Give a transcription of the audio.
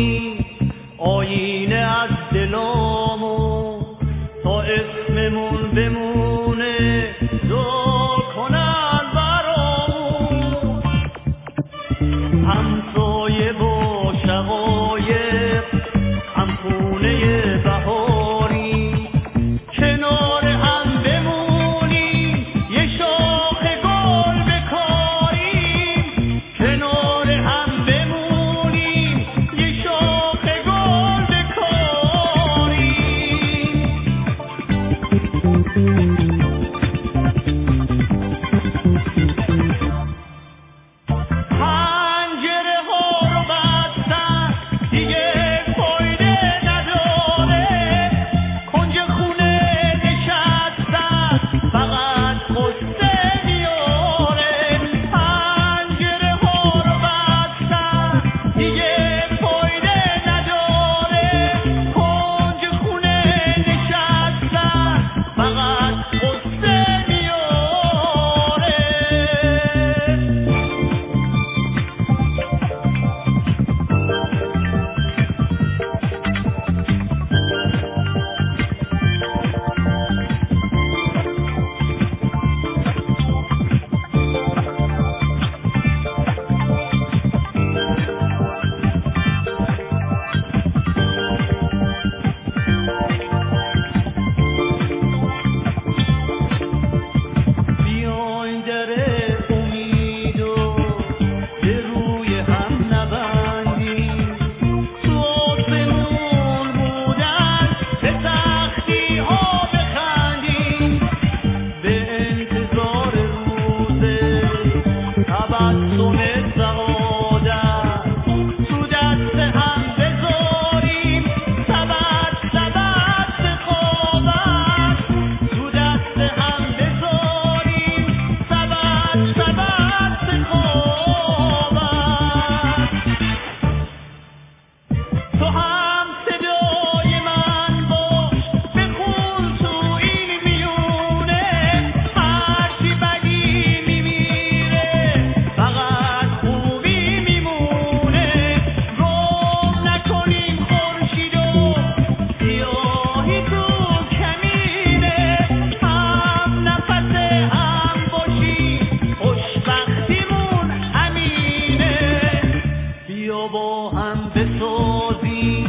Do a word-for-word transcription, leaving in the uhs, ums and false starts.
کنی آینه از دلامو تا اسممون بمونه دعا کنن برامون همسایه با شقایق هم خونه بهاری کنار هم بمونیم یه شاخ گل بکاریم کنار هم بمونیم یه شاخ گل بکاریم پنجره ها رو بستن دیگه فایده نداره کنج خونه نشستن فقط قصه میاره پنجره ها رو بستن دیگه فایده نداره کنج خونه نشستن فقط قصه میاره بیاین در امید و به روی هم نبندیم تو آسمون بودن به سختی ها بخندیم به انتظار روز تبسم سعادت تو دست هم بذاریم سبد سبد سخاوت تو دست هم بذاریم سبد سبد سخاوت تو هم صدای من باش بخون تو این میونه هرچی بدی میمیره فقط خوبی میمونه گم نکنیم خورشید و سیاهی تو کمینه هم نفس هم باشیم خوشبختیمون همینه بیا با هم بسازیم